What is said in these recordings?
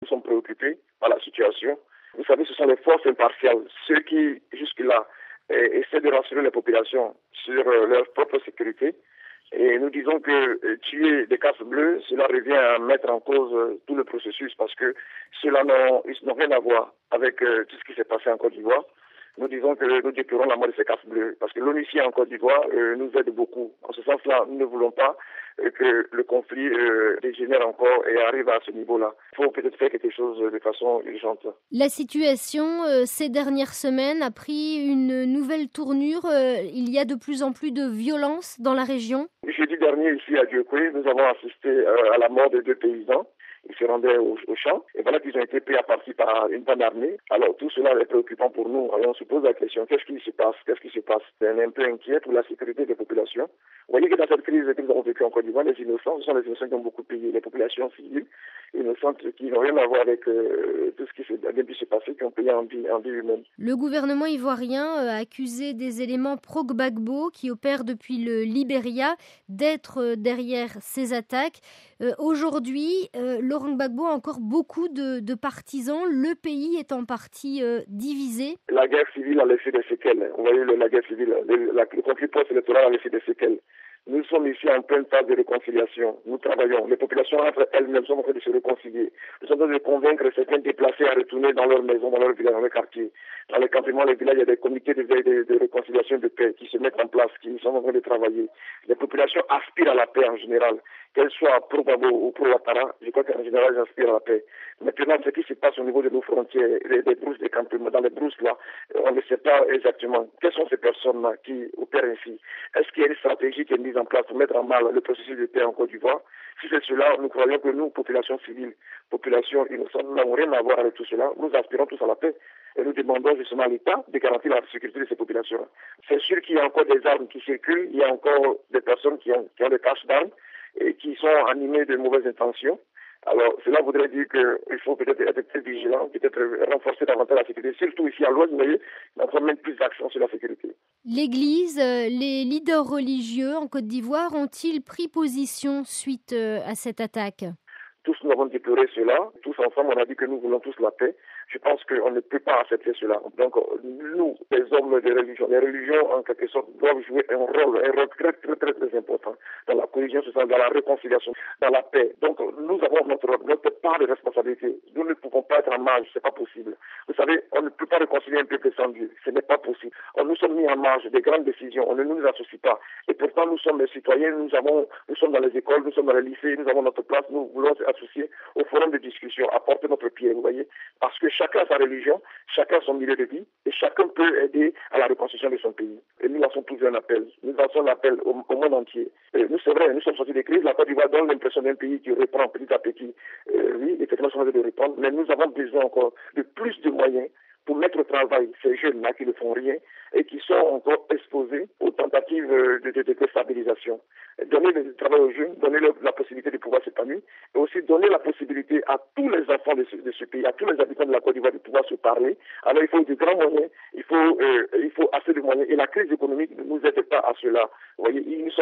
Nous sommes préoccupés par la situation. Vous savez, ce sont les forces impartiales, ceux qui, jusque-là, essaient de rassurer les populations sur leur propre sécurité. Et nous disons que tuer des casques bleus, cela revient à mettre en cause tout le processus parce que cela n'ont rien à voir avec tout ce qui s'est passé en Côte d'Ivoire. Nous disons que nous déplorons la mort de ces casques bleus parce que l'ONU en Côte d'Ivoire nous aide beaucoup. En ce sens-là, nous ne voulons pas que le conflit dégénère encore et arrive à ce niveau-là. Il faut peut-être faire quelque chose de façon urgente. La situation ces dernières semaines a pris une nouvelle tournure. Il y a de plus en plus de violence dans la région. Jeudi dernier, ici à Dieukwé, nous avons assisté à la mort de 2 paysans. Ils se rendaient au champ et voilà qu'ils ont été pris à partie par une bande armée. Alors tout cela est préoccupant pour nous. Alors, on se pose la question, qu'est-ce qui se passe? C'est un peu inquiet pour la sécurité des populations. Vous voyez que dans cette crise que nous avons vécue en Côte d'Ivoire, les innocents, ce sont les innocents qui ont beaucoup payé. Les populations civiles, innocentes, qui n'ont rien à voir avec tout ce qui a bien pu se passer, qui ont payé en vie humaine. Le gouvernement ivoirien a accusé des éléments pro-Gbagbo qui opèrent depuis le Libéria d'être derrière ces attaques. Aujourd'hui, Laurent Gbagbo a encore beaucoup de partisans. Le pays est en partie divisé. La guerre civile a laissé des séquelles. Vous voyez, la guerre civile, le conflit post-électoral a laissé des séquelles. Nous sommes ici en pleine phase de réconciliation. Nous travaillons. Les populations entre elles-mêmes sont en train de se réconcilier. Nous sommes en train de convaincre certains déplacés à retourner dans leur maison, dans leur village, dans leur quartier. Dans les campements, les villages, il y a des comités de veille de réconciliation de paix qui se mettent en place, qui sont en train de travailler. Les populations aspirent à la paix en général. Qu'elles soient pro-Gbagbo ou pro-Ouattara, je crois qu'en général, elles aspirent à la paix. Maintenant, ce qui se passe au niveau de nos frontières, des brousses des campements, dans les brousses là, on ne sait pas exactement quelles sont ces personnes-là qui opèrent ainsi. Est-ce qu'il y a une stratégie qui est mise en place pour mettre en mal le processus de paix en Côte d'Ivoire? Si c'est cela, nous croyons que nous, population civile, population innocente, nous n'avons rien à voir avec tout cela. Nous aspirons tous à la paix. Et nous demandons justement à l'État de garantir la sécurité de ces populations. C'est sûr qu'il y a encore des armes qui circulent, il y a encore des personnes qui ont des caches d'armes et qui sont animées de mauvaises intentions. Alors, cela voudrait dire qu'il faut peut-être être très vigilant, peut-être renforcer davantage la sécurité, surtout ici à l'ouest, vous voyez, on va mettre plus d'action sur la sécurité. L'Église, les leaders religieux en Côte d'Ivoire ont-ils pris position suite à cette attaque? Tous nous avons déploré cela, tous ensemble, on a dit que nous voulons tous la paix. Je pense qu'on ne peut pas accepter cela. Donc, nous, les hommes de religion, les religions, en quelque sorte, doivent jouer un rôle très, très, très, très important dans la cohésion sociale, dans la réconciliation, dans la paix. Donc, nous avons notre part de responsabilité. Nous ne pouvons pas être en marge, c'est pas possible. Vous savez, on ne peut pas réconcilier un peuple sans Dieu. Ce n'est pas possible. Nous sommes mis en marge des grandes décisions. On ne nous associe pas. Et pourtant, nous sommes des citoyens, nous sommes dans les écoles, nous sommes dans les lycées, nous avons notre place, nous voulons associer au forum de discussion, apporter notre pierre, vous voyez. Parce que chacun a sa religion, chacun a son milieu de vie, et chacun peut aider à la reconstruction de son pays. Et nous lançons tous un appel. Nous lançons un appel au monde entier. Nous, c'est vrai, nous sommes sortis de crise. La Côte d'Ivoire donne l'impression d'un pays qui reprend petit à petit. Oui, effectivement, nous sommes en train de reprendre, mais nous avons besoin encore de plus de moyens pour mettre au travail ces jeunes-là qui ne font rien et qui sont encore exposés aux tentatives de déstabilisation. Donner le travail aux jeunes, donner la possibilité de pouvoir s'épanouir et aussi donner la possibilité à tous les enfants de ce pays, à tous les habitants de la Côte d'Ivoire de pouvoir se parler. Alors il faut de grands moyens, il faut assez de moyens et la crise économique ne nous aide pas à cela. Vous voyez,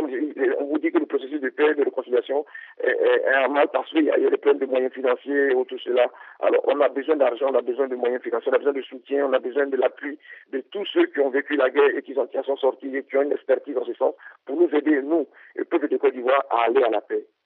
on vous dit que le processus de paix, de réconciliation est en mal parce qu'il y a des problèmes de moyens financiers et tout cela. Alors on a besoin d'argent, on a besoin de moyens financiers, on a besoin de soutien, on a besoin de l'appui de tous ceux qui ont vécu la guerre et qui en sont sortis et qui ont une expertise en ce sens pour nous aider, nous, le peuple de Côte d'Ivoire, à aller à la paix.